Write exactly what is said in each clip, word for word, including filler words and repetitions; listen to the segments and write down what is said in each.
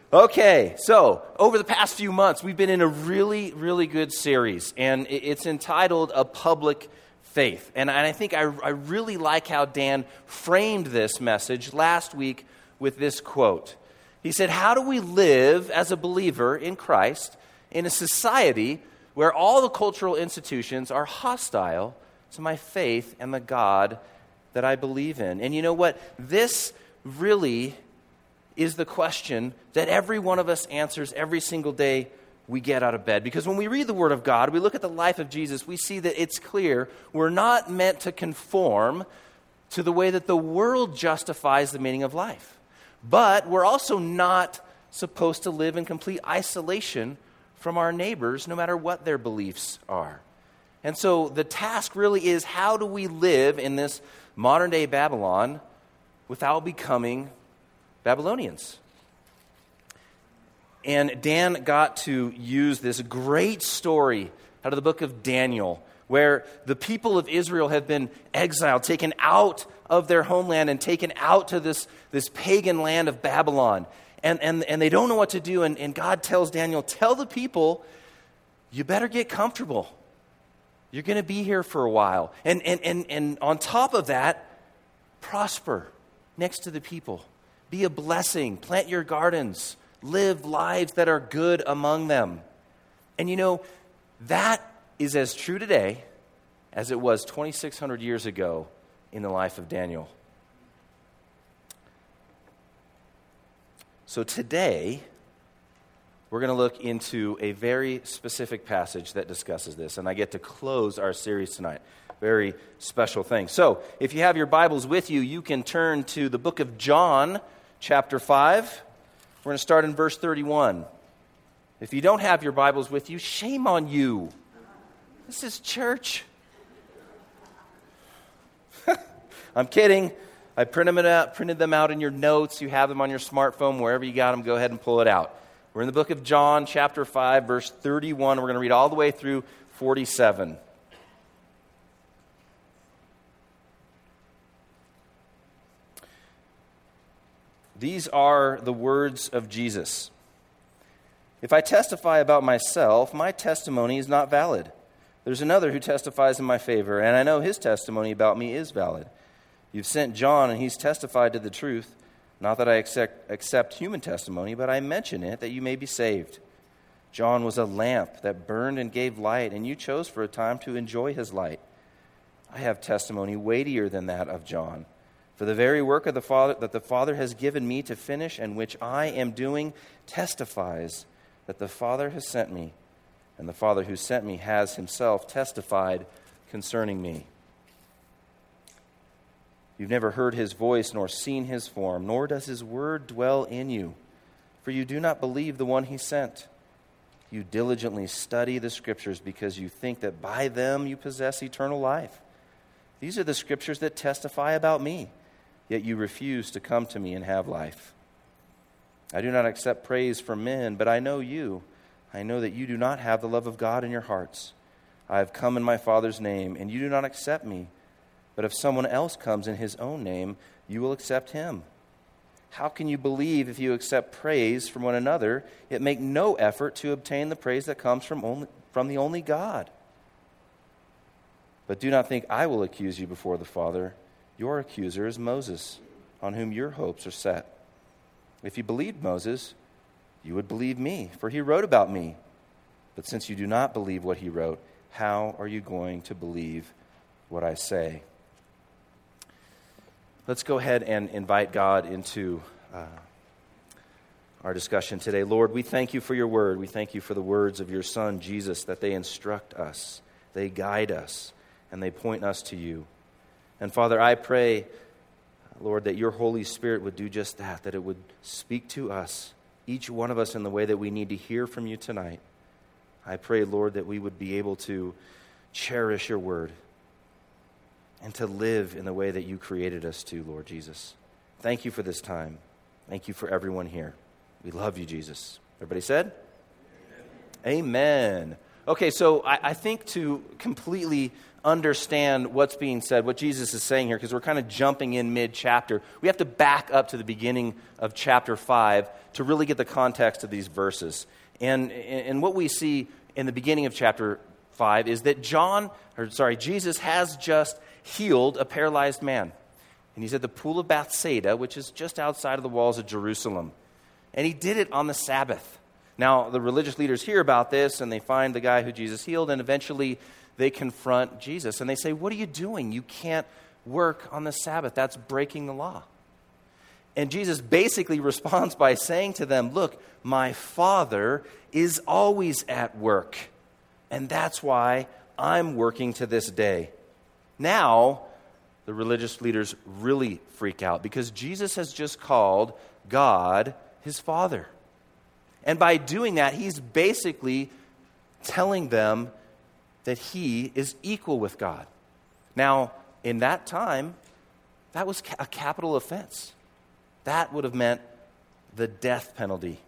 Okay, so over the past few months, we've been in a really, really good series, and it's entitled A Public Faith. And I think I, I really like how Dan framed this message last week with this quote. He said, how do we live as a believer in Christ in a society where all the cultural institutions are hostile to my faith and the God that I believe in? And you know what? This really is the question that every one of us answers every single day we get out of bed. Because when we read the Word of God, we look at the life of Jesus, we see that it's clear we're not meant to conform to the way that the world justifies the meaning of life. But we're also not supposed to live in complete isolation from our neighbors, no matter what their beliefs are. And so the task really is, how do we live in this modern-day Babylon without becoming Babylonians? And Dan got to use this great story out of the book of Daniel, where the people of Israel have been exiled, taken out of their homeland and taken out to this, this pagan land of Babylon. And, and, and they don't know what to do. And, and God tells Daniel, tell the people, you better get comfortable. You're going to be here for a while. And, and, and, and on top of that, prosper next to the people. Be a blessing. Plant your gardens. Live lives that are good among them. And you know, that is as true today as it was twenty-six hundred years ago in the life of Daniel. So today, we're going to look into a very specific passage that discusses this. And I get to close our series tonight. Very special thing. So, if you have your Bibles with you, you can turn to the book of John, chapter five. We're going to start in verse thirty-one. If you don't have your Bibles with you, shame on you. This is church. I'm kidding. I printed them out, printed them out in your notes. You have them on your smartphone. Wherever you got them, go ahead and pull it out. We're in the book of John, chapter five, verse thirty-one. We're going to read all the way through forty-seven. These are the words of Jesus. If I testify about myself, my testimony is not valid. There's another who testifies in my favor, and I know his testimony about me is valid. You've sent John, and he's testified to the truth. Not that I accept, accept human testimony, but I mention it that you may be saved. John was a lamp that burned and gave light, and you chose for a time to enjoy his light. I have testimony weightier than that of John. For the very work of the Father that the Father has given me to finish, and which I am doing, testifies that the Father has sent me, and the Father who sent me has himself testified concerning me. You've never heard his voice nor seen his form, nor does his word dwell in you, for you do not believe the one he sent. You diligently study the Scriptures because you think that by them you possess eternal life. These are the Scriptures that testify about me. Yet you refuse to come to me and have life. I do not accept praise from men, but I know you. I know that you do not have the love of God in your hearts. I have come in my Father's name, and you do not accept me. But if someone else comes in his own name, you will accept him. How can you believe if you accept praise from one another, yet make no effort to obtain the praise that comes from only, from the only God? But do not think I will accuse you before the Father. Your accuser is Moses, on whom your hopes are set. If you believed Moses, you would believe me, for he wrote about me. But since you do not believe what he wrote, how are you going to believe what I say? Let's go ahead and invite God into uh, our discussion today. Lord, we thank you for your word. We thank you for the words of your Son, Jesus, that they instruct us, they guide us, and they point us to you. And Father, I pray, Lord, that your Holy Spirit would do just that, that it would speak to us, each one of us in the way that we need to hear from you tonight. I pray, Lord, that we would be able to cherish your word and to live in the way that you created us to, Lord Jesus. Thank you for this time. Thank you for everyone here. We love you, Jesus. Everybody said? Amen. Amen. Okay, so I, I think to completely understand what's being said, what Jesus is saying here, because we're kind of jumping in mid-chapter, we have to back up to the beginning of chapter five to really get the context of these verses. And, and what we see in the beginning of chapter five is that John, or sorry, Jesus has just healed a paralyzed man. And he's at the pool of Bethsaida, which is just outside of the walls of Jerusalem. And he did it on the Sabbath. Now, the religious leaders hear about this, and they find the guy who Jesus healed, and eventually they confront Jesus. And they say, what are you doing? You can't work on the Sabbath. That's breaking the law. And Jesus basically responds by saying to them, look, my Father is always at work, and that's why I'm working to this day. Now, the religious leaders really freak out because Jesus has just called God his Father. And by doing that, he's basically telling them that he is equal with God. Now, in that time, that was a capital offense. That would have meant the death penalty.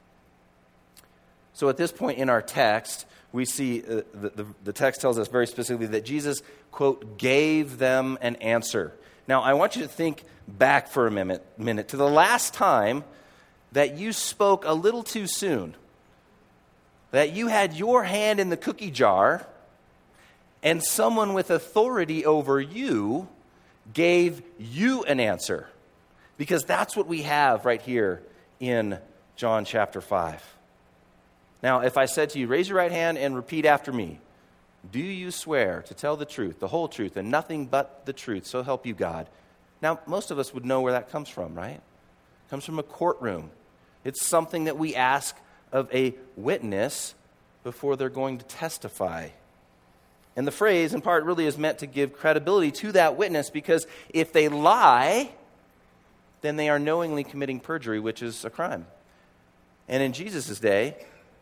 So at this point in our text, we see uh, the, the, the text tells us very specifically that Jesus, quote, gave them an answer. Now, I want you to think back for a minute, minute to the last time that you spoke a little too soon, that you had your hand in the cookie jar and someone with authority over you gave you an answer. Because that's what we have right here in John chapter five. Now, if I said to you, raise your right hand and repeat after me. Do you swear to tell the truth, the whole truth, and nothing but the truth, so help you God? Now, most of us would know where that comes from, right? It comes from a courtroom. It's something that we ask of a witness before they're going to testify. And the phrase, in part, really is meant to give credibility to that witness, because if they lie, then they are knowingly committing perjury, which is a crime. And in Jesus' day,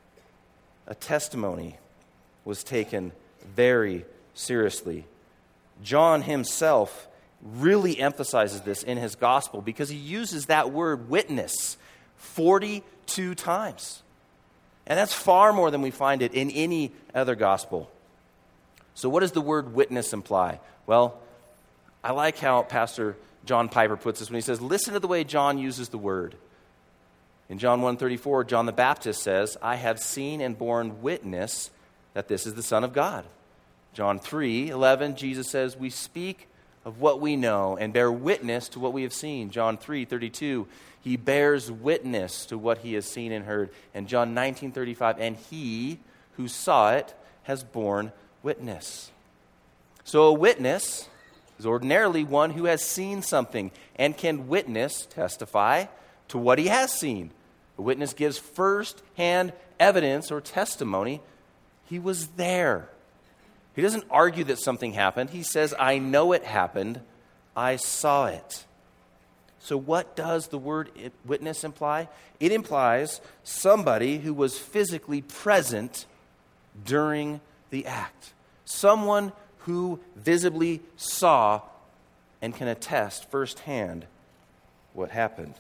a testimony was taken very seriously. John himself really emphasizes this in his gospel because he uses that word witness forty-two times. And that's far more than we find it in any other gospel. So what does the word witness imply? Well, I like how Pastor John Piper puts this when he says, listen to the way John uses the word. In John one thirty-four, John the Baptist says, I have seen and borne witness that this is the Son of God. John three eleven, Jesus says, we speak of what we know and bear witness to what we have seen. John three thirty-two, he bears witness to what he has seen and heard. And John nineteen thirty-five, and he who saw it has borne witness. So a witness is ordinarily one who has seen something and can witness, testify to what he has seen. A witness gives first-hand evidence or testimony. He was there. He doesn't argue that something happened. He says, I know it happened. I saw it. So what does the word witness imply? It implies somebody who was physically present during the act. Someone who visibly saw and can attest firsthand what happened.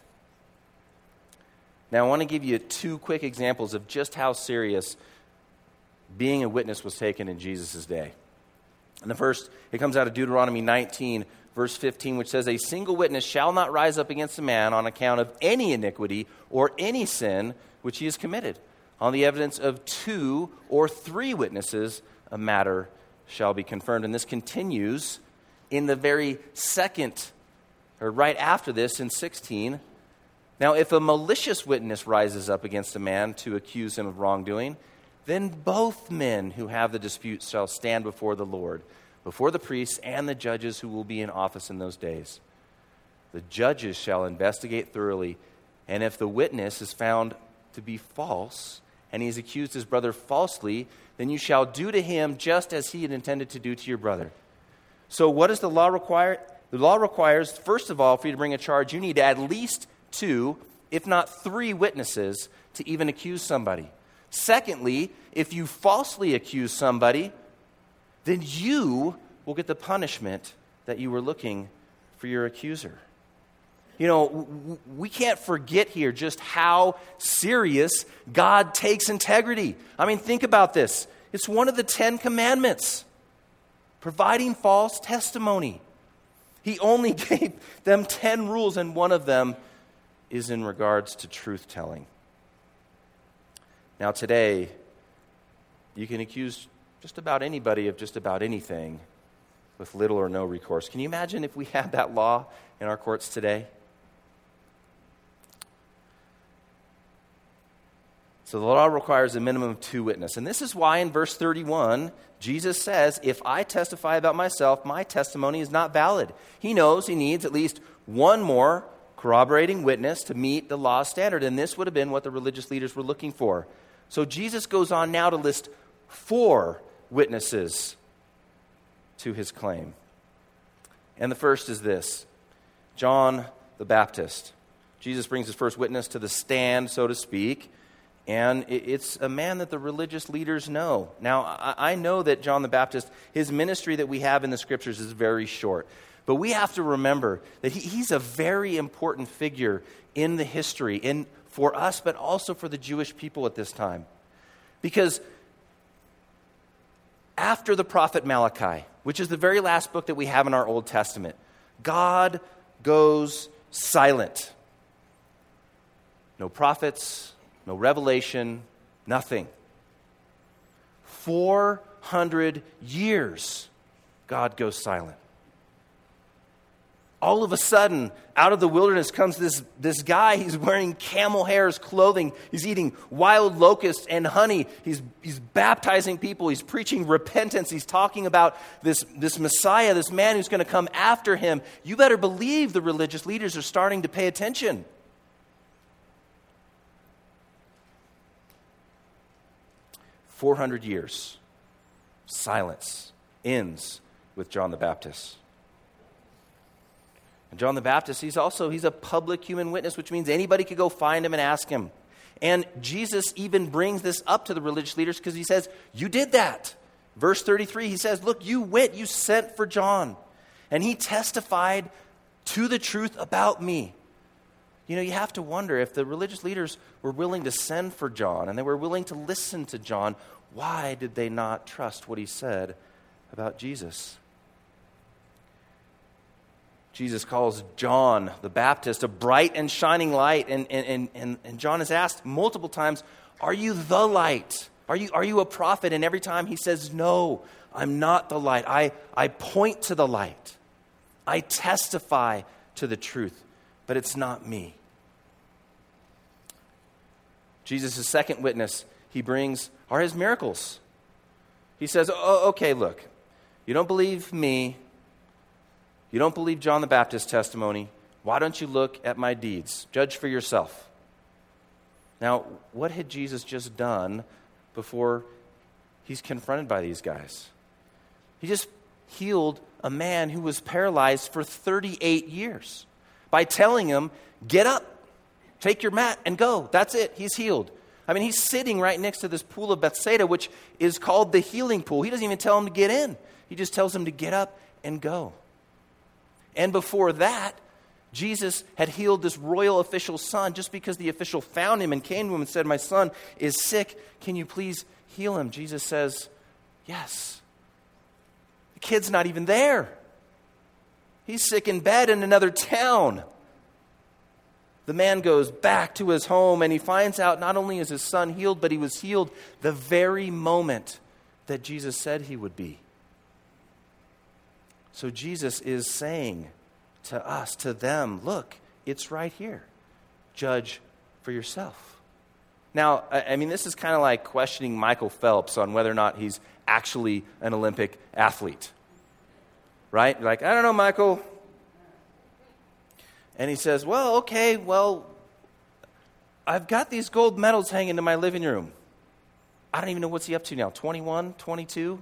Now, I want to give you two quick examples of just how serious being a witness was taken in Jesus' day. And the first, it comes out of Deuteronomy nineteen, verse fifteen, which says, a single witness shall not rise up against a man on account of any iniquity or any sin which he has committed. On the evidence of two or three witnesses, a matter shall be confirmed. And this continues in the very second, or right after this in sixteen. Now, if a malicious witness rises up against a man to accuse him of wrongdoing, then both men who have the dispute shall stand before the Lord, before the priests and the judges who will be in office in those days. The judges shall investigate thoroughly, and if the witness is found to be false, and he has accused his brother falsely, then you shall do to him just as he had intended to do to your brother. So what does the law require? The law requires, first of all, for you to bring a charge, you need at least two, if not three witnesses to even accuse somebody. Secondly, if you falsely accuse somebody, then you will get the punishment that you were looking for your accuser. You know, we can't forget here just how serious God takes integrity. I mean, think about this. It's one of the Ten Commandments. providing false testimony. He only gave them ten rules, and one of them is in regards to truth-telling. Now today, you can accuse just about anybody of just about anything with little or no recourse. Can you imagine if we had that law in our courts today? So the law requires a minimum of two witnesses. And this is why in verse thirty-one, Jesus says, if I testify about myself, my testimony is not valid. He knows he needs at least one more corroborating witness to meet the law standard. And this would have been what the religious leaders were looking for. So Jesus goes on now to list four witnesses to his claim. And the first is this: John the Baptist. Jesus brings his first witness to the stand, so to speak. And it's a man that the religious leaders know. Now, I know that John the Baptist, his ministry that we have in the Scriptures is very short. But we have to remember that he, he's a very important figure in the history, in, for us, but also for the Jewish people at this time. Because after the prophet Malachi, which is the very last book that we have in our Old Testament, God goes silent. No prophets, no revelation, nothing. Four hundred years, God goes silent. All of a sudden, out of the wilderness comes this, this guy. He's wearing camel hair's clothing. He's eating wild locusts and honey. He's, he's baptizing people. He's preaching repentance. He's talking about this, this Messiah, this man who's going to come after him. You better believe the religious leaders are starting to pay attention. four hundred years, silence, ends with John the Baptist. And John the Baptist, he's also, he's a public human witness, which means anybody could go find him and ask him. And Jesus even brings this up to the religious leaders because he says, you did that. Verse thirty-three, he says, look, you went, you sent for John. And he testified to the truth about me. You know, you have to wonder if the religious leaders were willing to send for John and they were willing to listen to John, why did they not trust what he said about Jesus? Jesus calls John the Baptist a bright and shining light. And, and, and, and John is asked multiple times, are you the light? Are you, are you a prophet? And every time he says, no, I'm not the light. I, I point to the light. I testify to the truth, but it's not me. Jesus' second witness he brings are his miracles. He says, oh, okay, look, you don't believe me. You don't believe John the Baptist's testimony. Why don't you look at my deeds? Judge for yourself. Now, what had Jesus just done before he's confronted by these guys? He just healed a man who was paralyzed for thirty-eight years by telling him, get up, take your mat, and go. That's it. He's healed. I mean, he's sitting right next to this pool of Bethsaida, which is called the healing pool. He doesn't even tell him to get in. He just tells him to get up and go. And before that, Jesus had healed this royal official's son just because the official found him and came to him and said, my son is sick. Can you please heal him? Jesus says, yes. The kid's not even there. He's sick in bed in another town. The man goes back to his home and he finds out not only is his son healed, but he was healed the very moment that Jesus said he would be. So Jesus is saying to us, to them, look, it's right here. Judge for yourself. Now, I mean, this is kind of like questioning Michael Phelps on whether or not he's actually an Olympic athlete. Right? You're like, I don't know, Michael. And he says, well, okay, well, I've got these gold medals hanging in my living room. I don't even know what's he up to now, twenty-one, twenty-two?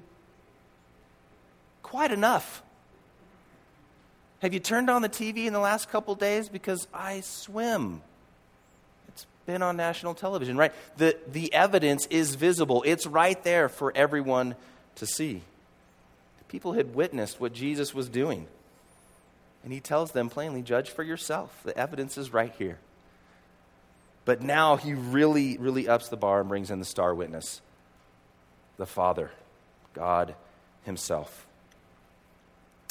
Quite enough. Have you turned on the T V in the last couple days? Because I swim. It's been on national television, right? The, the evidence is visible. It's right there for everyone to see. People had witnessed what Jesus was doing. And he tells them plainly, judge for yourself. The evidence is right here. But now he really, really ups the bar and brings in the star witness, the Father, God himself.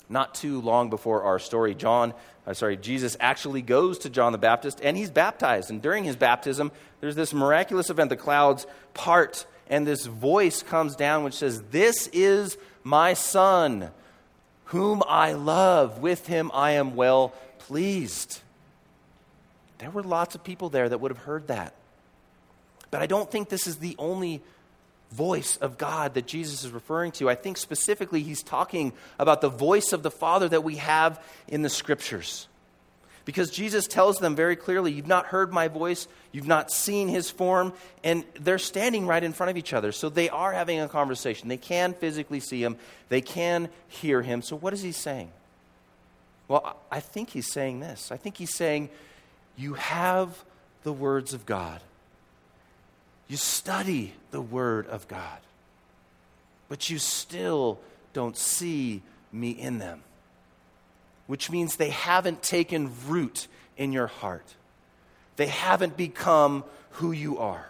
Not too long before our story, John, uh, sorry, Jesus actually goes to John the Baptist, and he's baptized. And during his baptism, there's this miraculous event. The clouds part, and this voice comes down which says, "This is my Son, whom I love. With him I am well pleased." There were lots of people there that would have heard that. But I don't think this is the only voice of God that Jesus is referring to. I think specifically he's talking about the voice of the Father that we have in the Scriptures. Because Jesus tells them very clearly, you've not heard my voice, you've not seen his form, and they're standing right in front of each other. So they are having a conversation. They can physically see him. They can hear him. So what is he saying? Well, I think he's saying this. I think he's saying, you have the words of God. You study the Word of God, but you still don't see me in them, which means they haven't taken root in your heart. They haven't become who you are.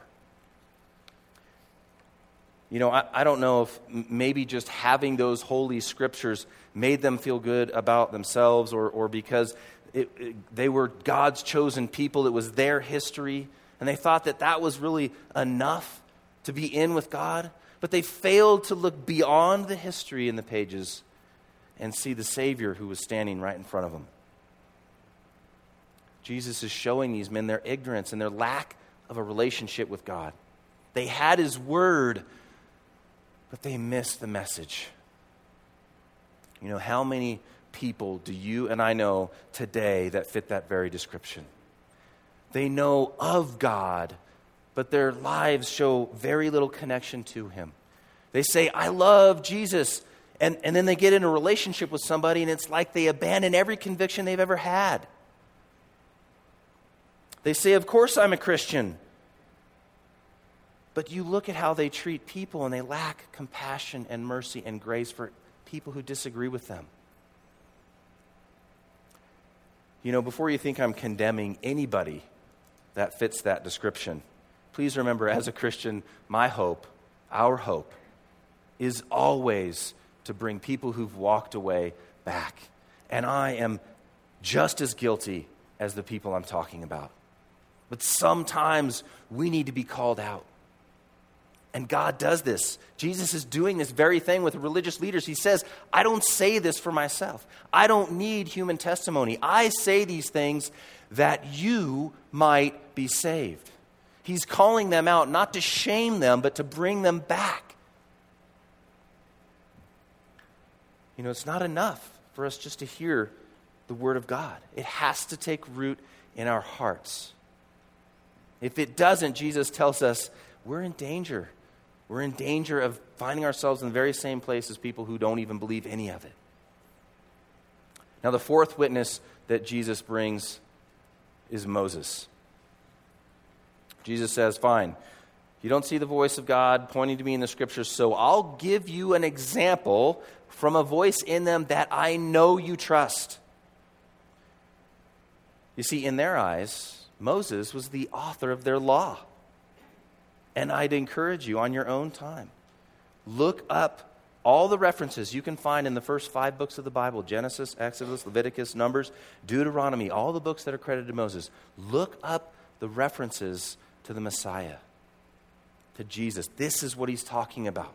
You know, I, I don't know if maybe just having those holy scriptures made them feel good about themselves, or, or because it, it, they were God's chosen people, it was their history, and they thought that that was really enough to be in with God. But they failed to look beyond the history in the pages and see the Savior who was standing right in front of them. Jesus is showing these men their ignorance and their lack of a relationship with God. They had his word, but they missed the message. You know, how many people do you and I know today that fit that very description? They know of God, but their lives show very little connection to him. They say, I love Jesus, and, and then they get in a relationship with somebody, and it's like they abandon every conviction they've ever had. They say, of course I'm a Christian. But you look at how they treat people, and they lack compassion and mercy and grace for people who disagree with them. You know, before you think I'm condemning anybody that fits that description, please remember, as a Christian, my hope, our hope, is always to bring people who've walked away back. And I am just as guilty as the people I'm talking about. But sometimes we need to be called out. And God does this. Jesus is doing this very thing with religious leaders. He says, I don't say this for myself. I don't need human testimony. I say these things that you might be saved. He's calling them out not to shame them, but to bring them back. You know, it's not enough for us just to hear the word of God. It has to take root in our hearts. If it doesn't, Jesus tells us we're in danger. We're in danger of finding ourselves in the very same place as people who don't even believe any of it. Now, the fourth witness that Jesus brings is Moses. Jesus says, fine, you don't see the voice of God pointing to me in the scriptures, so I'll give you an example from a voice in them that I know you trust. You see, in their eyes, Moses was the author of their law. And I'd encourage you on your own time, look up all the references you can find in the first five books of the Bible, Genesis, Exodus, Leviticus, Numbers, Deuteronomy, all the books that are credited to Moses. Look up the references to the Messiah, to Jesus. This is what he's talking about.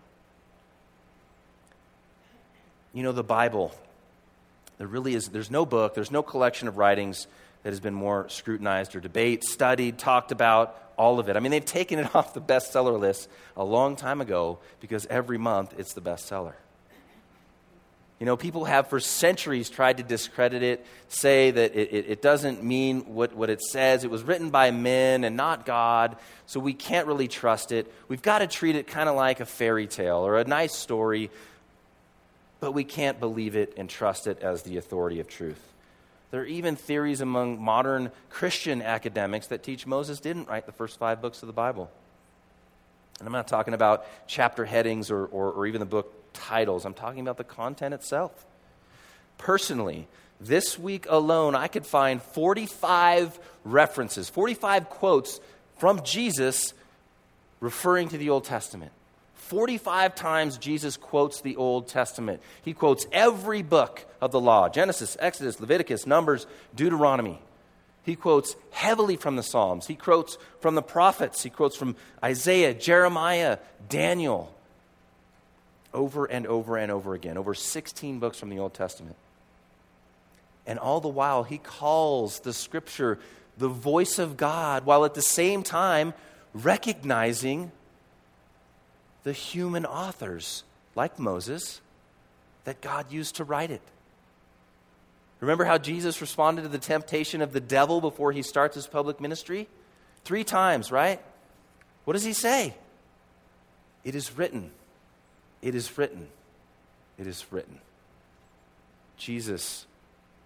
You know, the Bible, there really is, there's no book, there's no collection of writings that has been more scrutinized or debated, studied, talked about, all of it. I mean, they've taken it off the bestseller list a long time ago because every month it's the bestseller. You know, people have for centuries tried to discredit it, say that it, it, it doesn't mean what, what it says. It was written by men and not God, so we can't really trust it. We've got to treat it kind of like a fairy tale or a nice story, but we can't believe it and trust it as the authority of truth. There are even theories among modern Christian academics that teach Moses didn't write the first five books of the Bible. And I'm not talking about chapter headings or, or, or even the book titles. I'm talking about the content itself. Personally, this week alone, I could find forty-five references, forty-five quotes from Jesus referring to the Old Testament. forty-five times Jesus quotes the Old Testament. He quotes every book of the law: Genesis, Exodus, Leviticus, Numbers, Deuteronomy. He quotes heavily from the Psalms. He quotes from the prophets. He quotes from Isaiah, Jeremiah, Daniel, over and over and over again. Over sixteen books from the Old Testament. And all the while, he calls the Scripture the voice of God, while at the same time recognizing the human authors, like Moses, that God used to write it. Remember how Jesus responded to the temptation of the devil before he starts his public ministry? Three times, right? What does he say? It is written. It is written. It is written. Jesus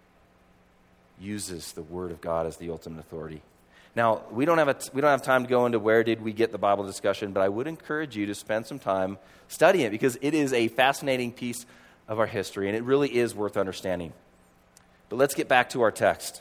uses the Word of God as the ultimate authority. Now, we don't have a, we don't have time to go into where did we get the Bible discussion, but I would encourage you to spend some time studying it, because it is a fascinating piece of our history, and it really is worth understanding. But let's get back to our text.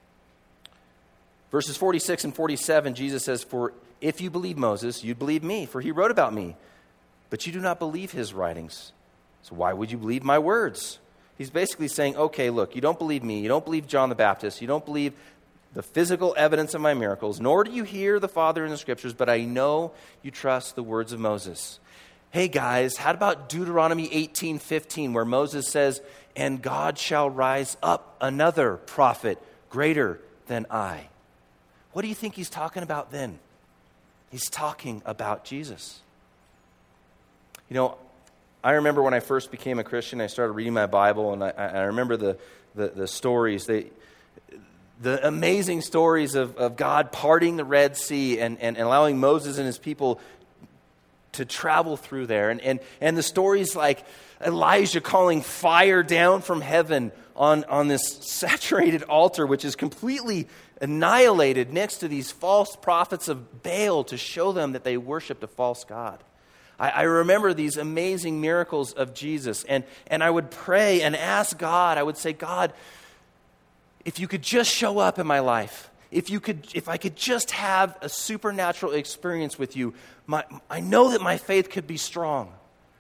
Verses forty-six and forty-seven, Jesus says, "For if you believe Moses, you'd believe me, for he wrote about me. But you do not believe his writings. So why would you believe my words?" He's basically saying, okay, look, you don't believe me, you don't believe John the Baptist, you don't believe the physical evidence of my miracles, nor do you hear the Father in the Scriptures, but I know you trust the words of Moses. Hey guys, how about Deuteronomy eighteen fifteen, where Moses says, "And God shall rise up another prophet greater than I." What do you think he's talking about then? He's talking about Jesus. You know, I remember when I first became a Christian, I started reading my Bible, and I, I remember the, the, the stories, they, the amazing stories of, of God parting the Red Sea and, and, and allowing Moses and his people to travel through there. And, and, and the stories like Elijah calling fire down from heaven on, on this saturated altar, which is completely annihilated next to these false prophets of Baal to show them that they worshiped a false god. I, I remember these amazing miracles of Jesus, and, and I would pray and ask God. I would say, God, if you could just show up in my life, if you could, if I could just have a supernatural experience with you, my, I know that my faith could be strong.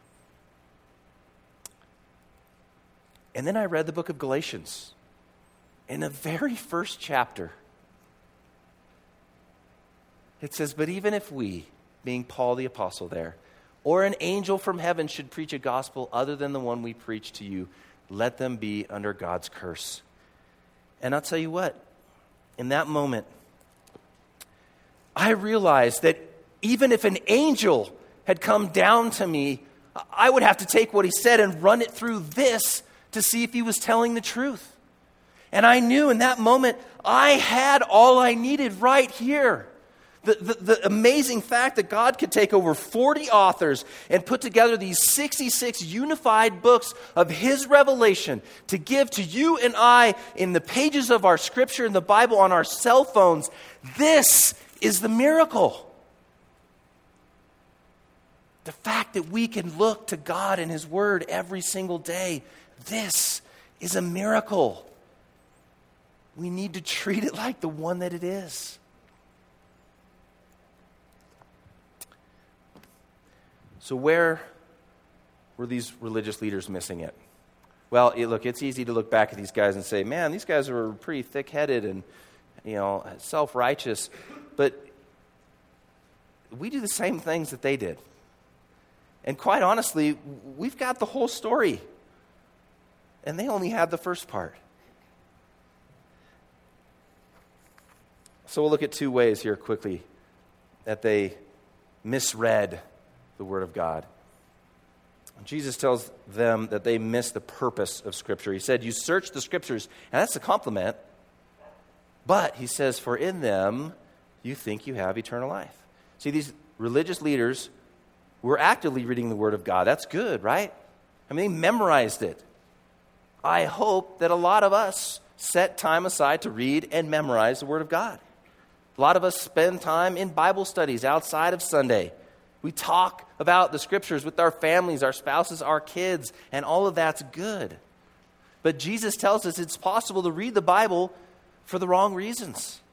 And then I read the book of Galatians. In the very first chapter, it says, "But even if we," being Paul the apostle there, "or an angel from heaven should preach a gospel other than the one we preach to you, let them be under God's curse." And I'll tell you what, in that moment, I realized that even if an angel had come down to me, I would have to take what he said and run it through this to see if he was telling the truth. And I knew in that moment, I had all I needed right here. The, the, the amazing fact that God could take over forty authors and put together these sixty-six unified books of his revelation to give to you and I in the pages of our scripture in the Bible on our cell phones. This is the miracle. The fact that we can look to God and his word every single day. This is a miracle. We need to treat it like the one that it is. So where were these religious leaders missing it? Well, it, look, it's easy to look back at these guys and say, man, these guys are pretty thick-headed and, you know, self-righteous. But we do the same things that they did. And quite honestly, we've got the whole story. And they only had the first part. So we'll look at two ways here quickly that they misread the Word of God. Jesus tells them that they miss the purpose of Scripture. He said, you search the Scriptures, and that's a compliment. But, he says, for in them you think you have eternal life. See, these religious leaders were actively reading the Word of God. That's good, right? I mean, they memorized it. I hope that a lot of us set time aside to read and memorize the Word of God. A lot of us spend time in Bible studies outside of Sunday. We talk about the Scriptures with our families, our spouses, our kids, and all of that's good. But Jesus tells us it's possible to read the Bible for the wrong reasons.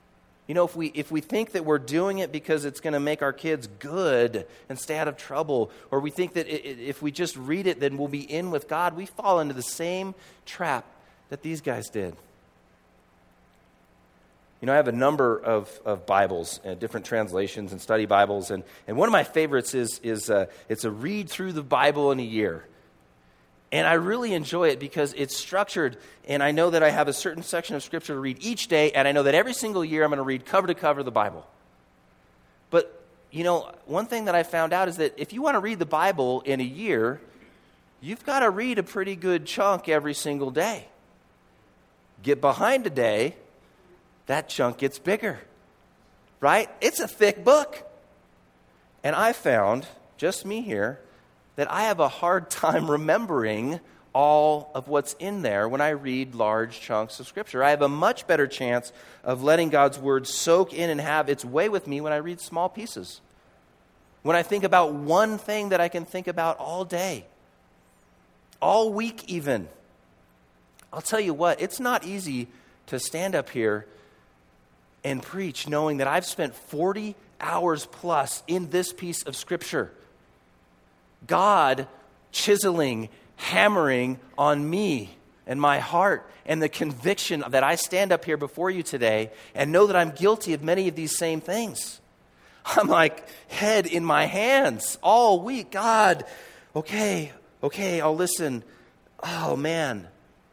You know, if we if we think that we're doing it because it's going to make our kids good and stay out of trouble, or we think that it, if we just read it, then we'll be in with God, we fall into the same trap that these guys did. You know, I have a number of, of Bibles, uh, different translations and study Bibles, and, and one of my favorites is, is uh, it's a read through the Bible in a year. And I really enjoy it because it's structured, and I know that I have a certain section of Scripture to read each day, and I know that every single year I'm going to read cover to cover the Bible. But, you know, one thing that I found out is that if you want to read the Bible in a year, you've got to read a pretty good chunk every single day. Get behind a day, that chunk gets bigger, right? It's a thick book. And I found, just me here, that I have a hard time remembering all of what's in there when I read large chunks of Scripture. I have a much better chance of letting God's Word soak in and have its way with me when I read small pieces. When I think about one thing that I can think about all day, all week even. I'll tell you what, it's not easy to stand up here and preach knowing that I've spent forty hours plus in this piece of Scripture. God chiseling, hammering on me and my heart, and the conviction that I stand up here before you today and know that I'm guilty of many of these same things. I'm like head in my hands all week. God, okay, okay, I'll listen. Oh, man.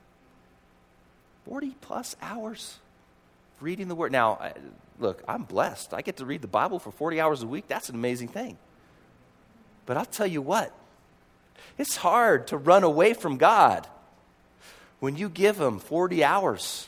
forty plus hours reading the Word. Now, I, look, I'm blessed. I get to read the Bible for forty hours a week. That's an amazing thing. But I'll tell you what, it's hard to run away from God when you give Him forty hours.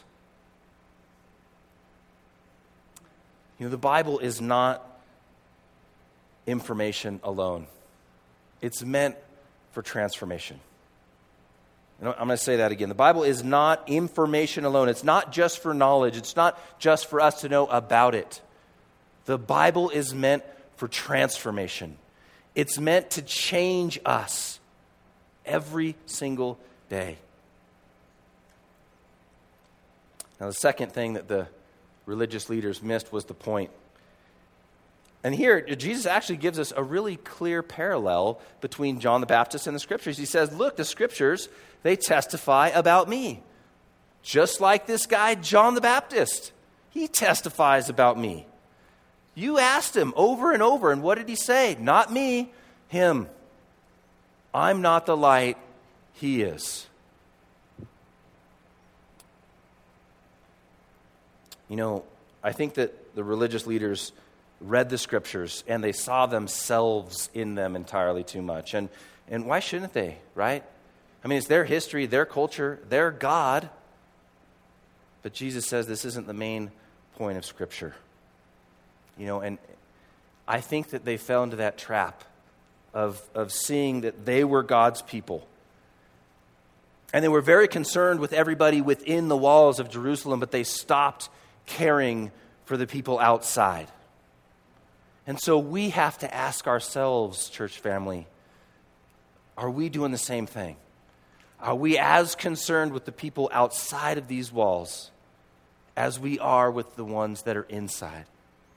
You know, the Bible is not information alone. It's meant for transformation. You know, I'm going to say that again. The Bible is not information alone. It's not just for knowledge. It's not just for us to know about it. The Bible is meant for transformation. It's meant to change us every single day. Now, the second thing that the religious leaders missed was the point. And here, Jesus actually gives us a really clear parallel between John the Baptist and the Scriptures. He says, look, the Scriptures, they testify about me. Just like this guy, John the Baptist. He testifies about me. You asked him over and over, and what did he say? Not me, him. I'm not the light, he is. You know, I think that the religious leaders read the Scriptures and they saw themselves in them entirely too much. And, and why shouldn't they, right? I mean, it's their history, their culture, their God. But Jesus says this isn't the main point of Scripture. You know, and I think that they fell into that trap of, of seeing that they were God's people. And they were very concerned with everybody within the walls of Jerusalem, but they stopped caring for the people outside. And so we have to ask ourselves, church family, are we doing the same thing? Are we as concerned with the people outside of these walls as we are with the ones that are inside?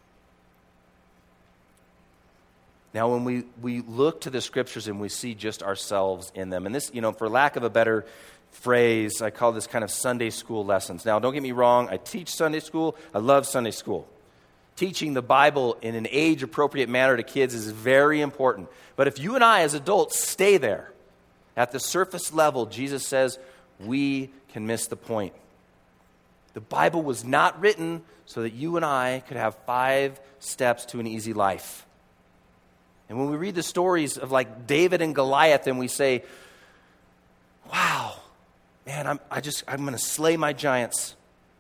Now, when we, we look to the Scriptures and we see just ourselves in them, and this, you know, for lack of a better phrase, I call this kind of Sunday school lessons. Now, don't get me wrong, I teach Sunday school. I love Sunday school. Teaching the Bible in an age-appropriate manner to kids is very important. But if you and I as adults stay there, at the surface level, Jesus says, we can miss the point. The Bible was not written so that you and I could have five steps to an easy life. And when we read the stories of like David and Goliath, and we say, wow, man, I'm, I just, I'm going to slay my giants.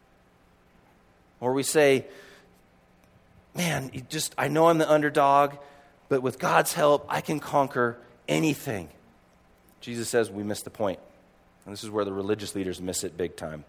Or we say, man, you just, I know I'm the underdog, but with God's help, I can conquer anything. Jesus says we miss the point. And this is where the religious leaders miss it big time.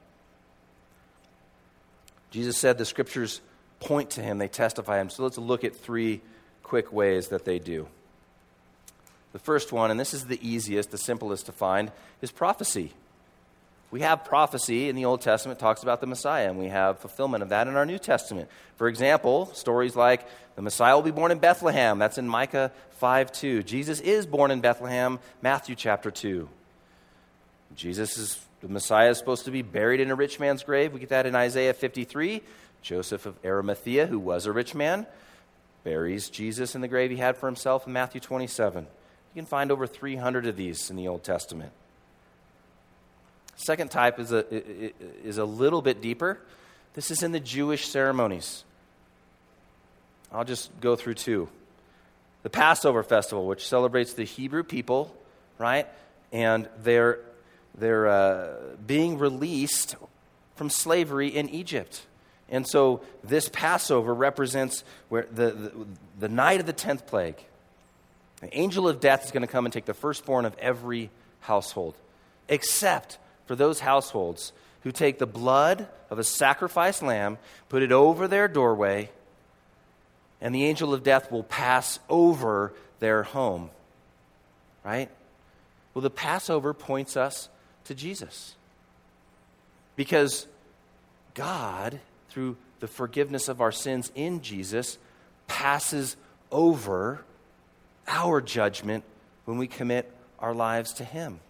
Jesus said the Scriptures point to him, they testify him. So let's look at three quick ways that they do. The first one, and this is the easiest, the simplest to find, is prophecy. We have prophecy in the Old Testament talks about the Messiah, and we have fulfillment of that in our New Testament. For example, stories like the Messiah will be born in Bethlehem. That's in Micah five two. Jesus is born in Bethlehem, Matthew chapter two. Jesus is, the Messiah is supposed to be buried in a rich man's grave. We get that in Isaiah fifty-three. Joseph of Arimathea, who was a rich man, buries Jesus in the grave he had for himself in Matthew twenty-seven. You can find over three hundred of these in the Old Testament. Second type is a, is a little bit deeper. This is in the Jewish ceremonies. I'll just go through two. The Passover festival, which celebrates the Hebrew people, right? And they're, they're uh, being released from slavery in Egypt. And so this Passover represents where the, the, the night of the tenth plague. The angel of death is going to come and take the firstborn of every household, except for those households who take the blood of a sacrificed lamb, put it over their doorway, and the angel of death will pass over their home. Right? Well, the Passover points us to Jesus. Because God, through the forgiveness of our sins in Jesus, passes over our judgment when we commit our lives to Him.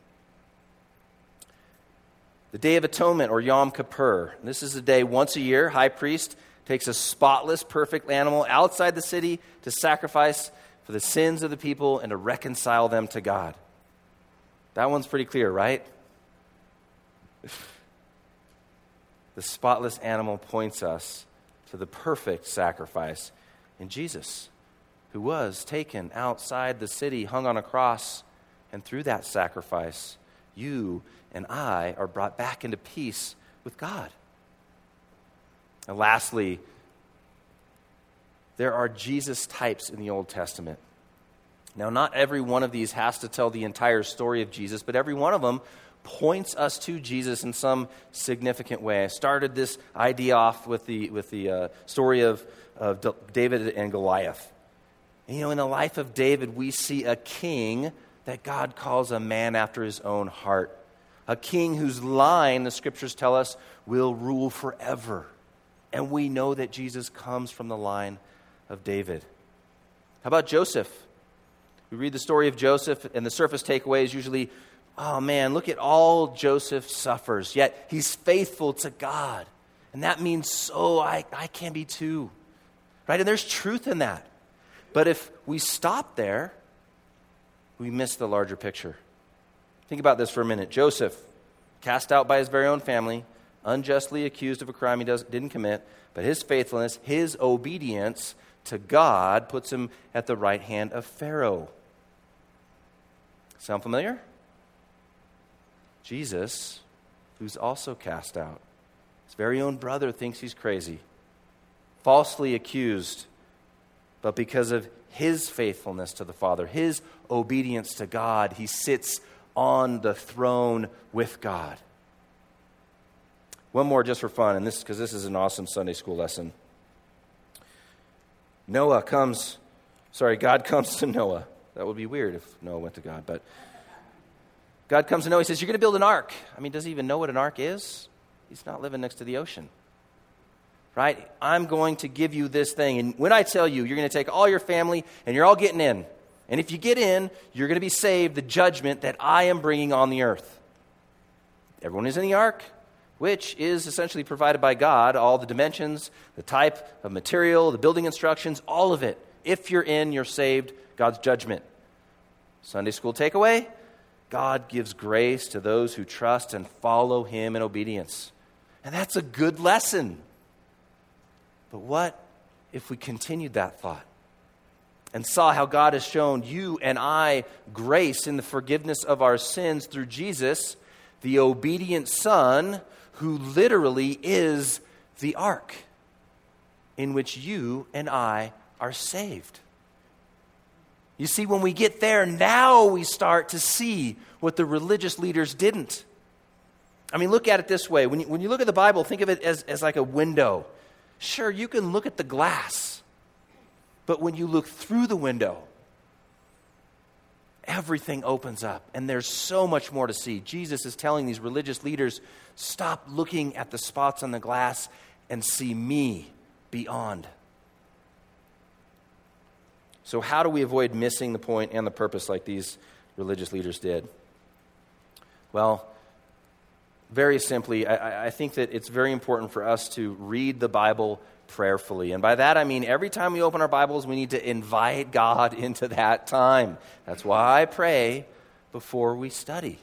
The Day of Atonement, or Yom Kippur. This is a day once a year, high priest takes a spotless, perfect animal outside the city to sacrifice for the sins of the people and to reconcile them to God. That one's pretty clear, right? The spotless animal points us to the perfect sacrifice in Jesus, who was taken outside the city, hung on a cross, and through that sacrifice, you and I are brought back into peace with God. And lastly, there are Jesus types in the Old Testament. Now, not every one of these has to tell the entire story of Jesus, but every one of them points us to Jesus in some significant way. I started this idea off with the with the uh, story of, of D- David and Goliath. And, you know, in the life of David, we see a king that God calls a man after his own heart. A king whose line, the scriptures tell us, will rule forever. And we know that Jesus comes from the line of David. How about Joseph? We read the story of Joseph, and the surface takeaway is usually, oh man, look at all Joseph suffers, yet he's faithful to God. And that means so I, I can be too. Right? And there's truth in that. But if we stop there, we miss the larger picture. Think about this for a minute. Joseph, cast out by his very own family, unjustly accused of a crime he does, didn't commit, but his faithfulness, his obedience to God puts him at the right hand of Pharaoh. Sound familiar? Jesus, who's also cast out. His very own brother thinks he's crazy, falsely accused, but because of his faithfulness to the Father, his obedience to God, he sits on the throne with God. One more just for fun, and this because this is an awesome Sunday school lesson. Noah comes, sorry, God comes to Noah. That would be weird if Noah went to God, but God comes to Noah. He says, you're going to build an ark. I mean, does he even know what an ark is? He's not living next to the ocean. Right? I'm going to give you this thing. And when I tell you, you're going to take all your family and you're all getting in. And if you get in, you're going to be saved the judgment that I am bringing on the earth. Everyone is in the ark, which is essentially provided by God, all the dimensions, the type of material, the building instructions, all of it. If you're in, you're saved, God's judgment. Sunday school takeaway, God gives grace to those who trust and follow Him in obedience. And that's a good lesson. But what if we continued that thought and saw how God has shown you and I grace in the forgiveness of our sins through Jesus, the obedient Son, who literally is the ark in which you and I are saved? You see, when we get there, now we start to see what the religious leaders didn't. I mean, look at it this way. When you, when you look at the Bible, think of it as, as like a window. Sure, you can look at the glass, but when you look through the window, everything opens up, and there's so much more to see. Jesus is telling these religious leaders, stop looking at the spots on the glass and see me beyond. So how do we avoid missing the point and the purpose like these religious leaders did? Well, very simply, I, I think that it's very important for us to read the Bible prayerfully. And by that I mean every time we open our Bibles, we need to invite God into that time. That's why I pray before we study.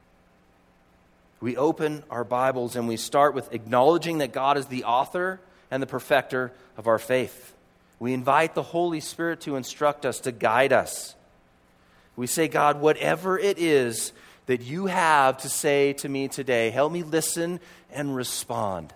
We open our Bibles and we start with acknowledging that God is the author and the perfecter of our faith. We invite the Holy Spirit to instruct us, to guide us. We say, God, whatever it is that you have to say to me today, help me listen and respond.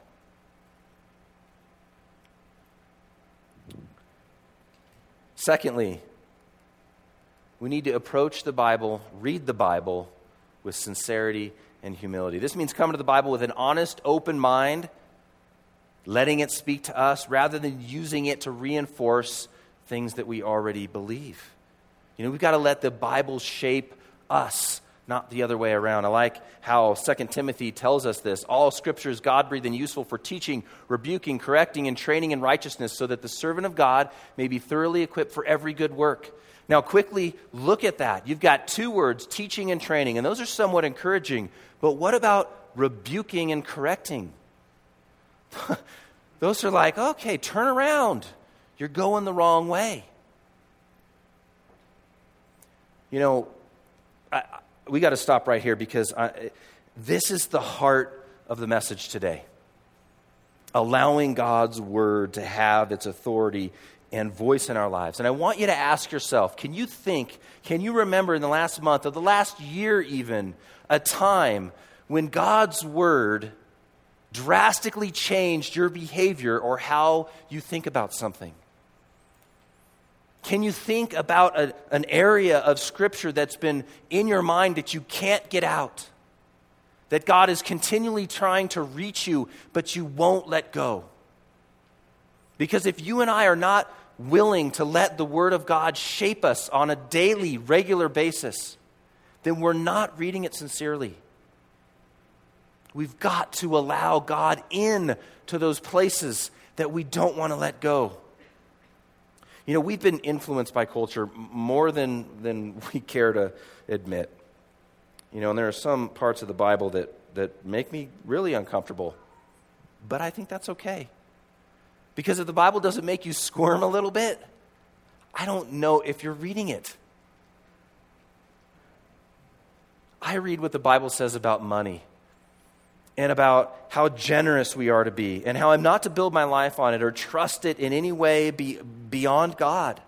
Secondly, we need to approach the Bible, read the Bible with sincerity and humility. This means coming to the Bible with an honest, open mind, letting it speak to us rather than using it to reinforce things that we already believe. You know, we've got to let the Bible shape us, not the other way around. I like how Second Timothy tells us this. All Scripture is God-breathed and useful for teaching, rebuking, correcting, and training in righteousness, so that the servant of God may be thoroughly equipped for every good work. Now, quickly look at that. You've got two words, teaching and training, and those are somewhat encouraging. But what about rebuking and correcting? Those are like, okay, turn around. You're going the wrong way. You know, I, I, we got to stop right here because I, this is the heart of the message today. Allowing God's word to have its authority and voice in our lives. And I want you to ask yourself, can you think, can you remember in the last month or the last year even, a time when God's word drastically changed your behavior or how you think about something? Can you think about a, an area of Scripture that's been in your mind that you can't get out? That God is continually trying to reach you, but you won't let go? Because if you and I are not willing to let the Word of God shape us on a daily, regular basis, then we're not reading it sincerely. We've got to allow God in to those places that we don't want to let go. You know, we've been influenced by culture more than, than we care to admit. You know, and there are some parts of the Bible that, that make me really uncomfortable. But I think that's okay. Because if the Bible doesn't make you squirm a little bit, I don't know if you're reading it. I read what the Bible says about money and about how generous we are to be and how I'm not to build my life on it or trust it in any way be, beyond God.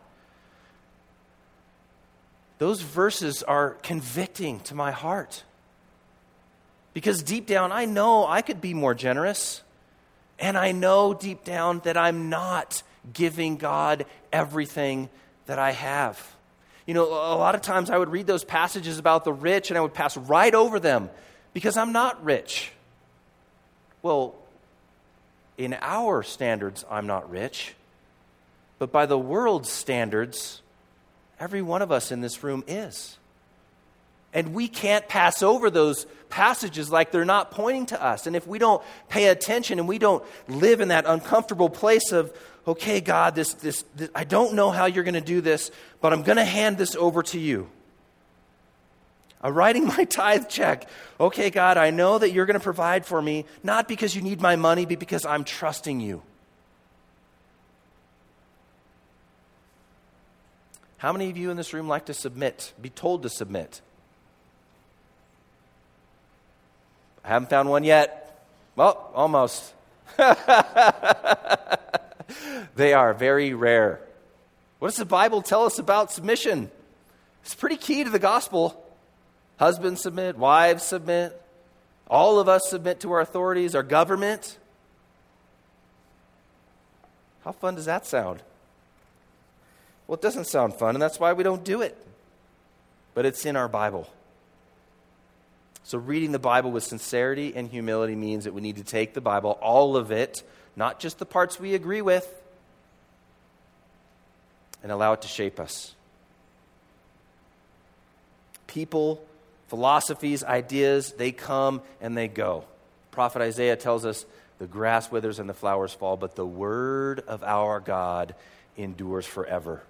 Those verses are convicting to my heart. Because deep down, I know I could be more generous. And I know deep down that I'm not giving God everything that I have. You know, a lot of times I would read those passages about the rich and I would pass right over them because I'm not rich. Well, in our standards, I'm not rich. But by the world's standards, every one of us in this room is. And we can't pass over those passages like they're not pointing to us. And if we don't pay attention and we don't live in that uncomfortable place of, okay, God, this, this, this I don't know how you're going to do this, but I'm going to hand this over to you. I'm writing my tithe check. Okay, God, I know that you're going to provide for me, not because you need my money, but because I'm trusting you. How many of you in this room like to submit, be told to submit? I haven't found one yet. Well, almost. They are very rare. What does the Bible tell us about submission? It's pretty key to the gospel. Husbands submit, wives submit. All of us submit to our authorities, our government. How fun does that sound? Well, it doesn't sound fun, and that's why we don't do it. But it's in our Bible. So reading the Bible with sincerity and humility means that we need to take the Bible, all of it, not just the parts we agree with, and allow it to shape us. People, philosophies, ideas, they come and they go. Prophet Isaiah tells us the grass withers and the flowers fall, but the word of our God endures forever.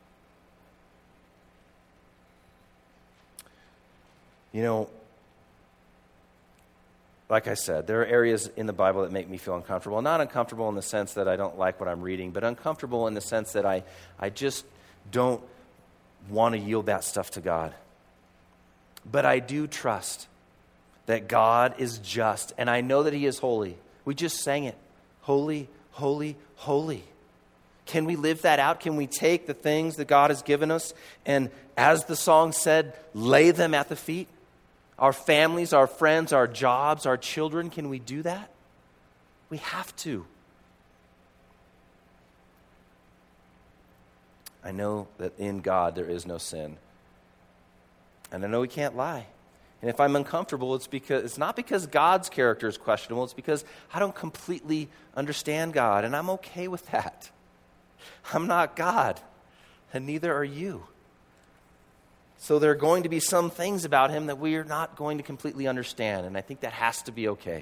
You know, like I said, there are areas in the Bible that make me feel uncomfortable. Not uncomfortable in the sense that I don't like what I'm reading, but uncomfortable in the sense that I, I just don't want to yield that stuff to God. But I do trust that God is just, and I know that He is holy. We just sang it. Holy, holy, holy. Can we live that out? Can we take the things that God has given us and, as the song said, lay them at the feet? Our families, our friends, our jobs, our children, can we do that? We have to. I know that in God there is no sin. And I know we can't lie. And if I'm uncomfortable, it's because it's not because God's character is questionable. It's because I don't completely understand God, and I'm okay with that. I'm not God, and neither are you. So there are going to be some things about Him that we are not going to completely understand, and I think that has to be okay.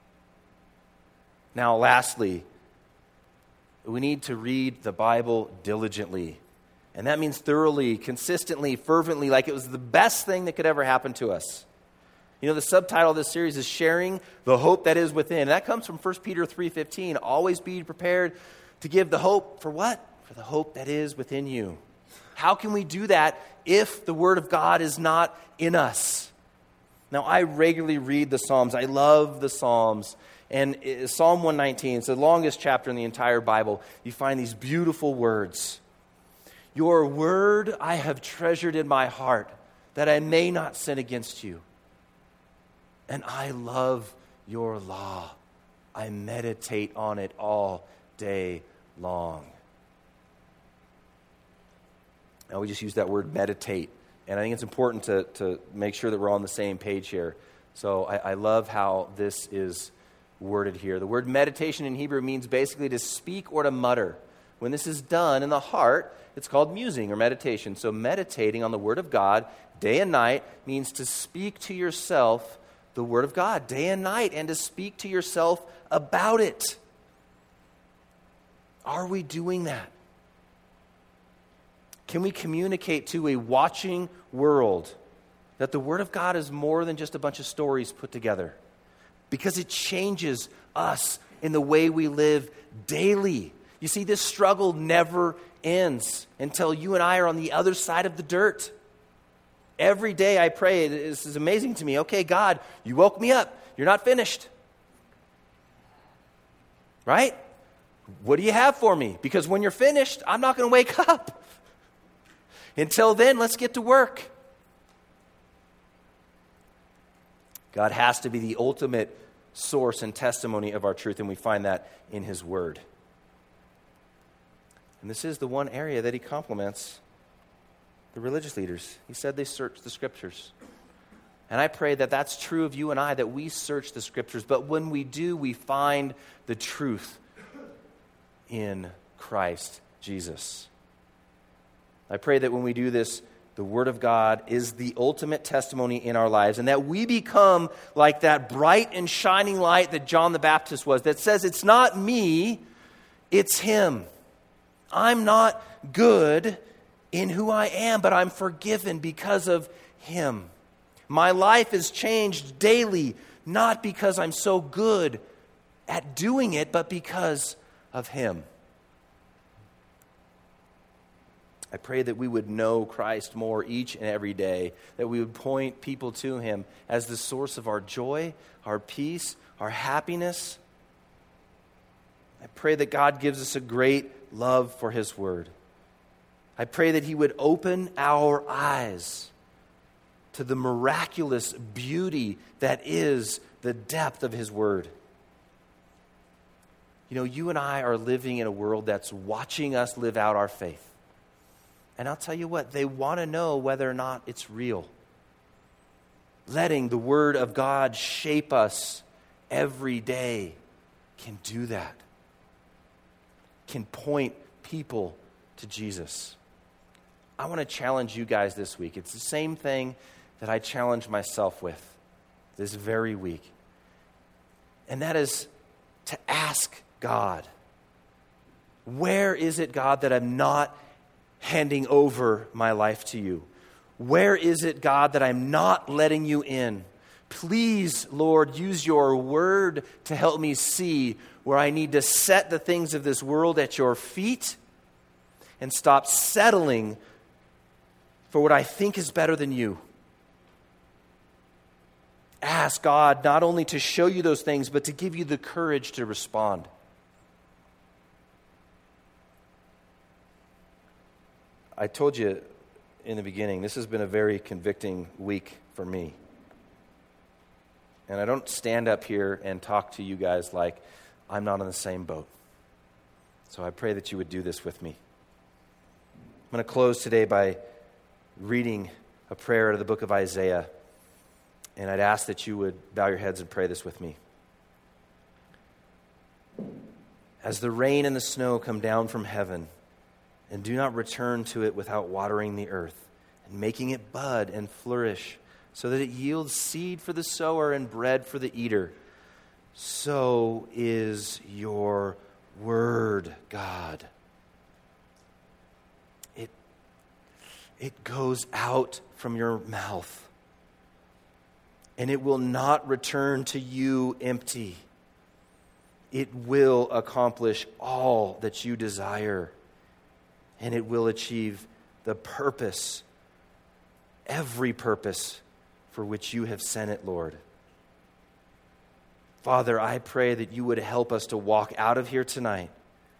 Now, lastly, we need to read the Bible diligently. And that means thoroughly, consistently, fervently, like it was the best thing that could ever happen to us. You know, the subtitle of this series is Sharing the Hope That Is Within. And that comes from First Peter three fifteen. Always be prepared to give the hope for what? For the hope that is within you. How can we do that if the Word of God is not in us? Now, I regularly read the Psalms. I love the Psalms. And Psalm one nineteen, it's the longest chapter in the entire Bible. You find these beautiful words. Your word I have treasured in my heart, that I may not sin against you. And I love your law. I meditate on it all day long. Now, we just use that word meditate. And I think it's important to, to make sure that we're on the same page here. So I, I love how this is worded here. The word meditation in Hebrew means basically to speak or to mutter. When this is done in the heart, it's called musing or meditation. So meditating on the Word of God day and night means to speak to yourself the Word of God day and night and to speak to yourself about it. Are we doing that? Can we communicate to a watching world that the Word of God is more than just a bunch of stories put together? Because it changes us in the way we live daily. You see, this struggle never ends until you and I are on the other side of the dirt. Every day I pray, this is amazing to me. Okay, God, you woke me up. You're not finished. Right? What do you have for me? Because when you're finished, I'm not going to wake up. Until then, let's get to work. God has to be the ultimate source and testimony of our truth, and we find that in His Word. And this is the one area that He compliments the religious leaders. He said they searched the Scriptures. And I pray that that's true of you and I, that we search the Scriptures. But when we do, we find the truth in Christ Jesus. I pray that when we do this, the Word of God is the ultimate testimony in our lives, and that we become like that bright and shining light that John the Baptist was, that says it's not me, it's Him. I'm not good in who I am, but I'm forgiven because of Him. My life is changed daily, not because I'm so good at doing it, but because of Him. I pray that we would know Christ more each and every day, that we would point people to Him as the source of our joy, our peace, our happiness. I pray that God gives us a great love for His Word. I pray that He would open our eyes to the miraculous beauty that is the depth of His Word. You know, you and I are living in a world that's watching us live out our faith. And I'll tell you what, they want to know whether or not it's real. Letting the Word of God shape us every day can do that. Can point people to Jesus. I want to challenge you guys this week. It's the same thing that I challenge myself with this very week. And that is to ask God, where is it, God, that I'm not handing over my life to you? Where is it, God, that I'm not letting you in? Please, Lord, use your word to help me see where I need to set the things of this world at your feet and stop settling for what I think is better than you. Ask God not only to show you those things, but to give you the courage to respond. I told you in the beginning, this has been a very convicting week for me. And I don't stand up here and talk to you guys like I'm not on the same boat. So I pray that you would do this with me. I'm going to close today by reading a prayer out of the book of Isaiah. And I'd ask that you would bow your heads and pray this with me. As the rain and the snow come down from heaven, and do not return to it without watering the earth, and making it bud and flourish, so that it yields seed for the sower and bread for the eater, so is your word, God. It, it goes out from your mouth, and it will not return to you empty. It will accomplish all that you desire, and it will achieve the purpose, every purpose for which you have sent it, Lord. Father, I pray that you would help us to walk out of here tonight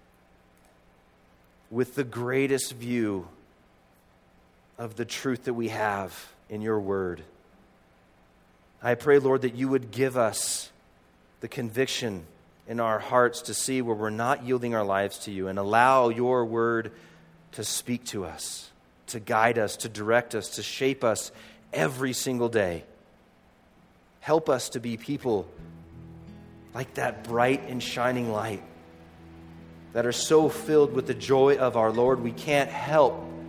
with the greatest view of the truth that we have in your word. I pray, Lord, that you would give us the conviction in our hearts to see where we're not yielding our lives to you, and allow your word to speak to us, to guide us, to direct us, to shape us every single day. Help us to be people like that bright and shining light that are so filled with the joy of our Lord we can't help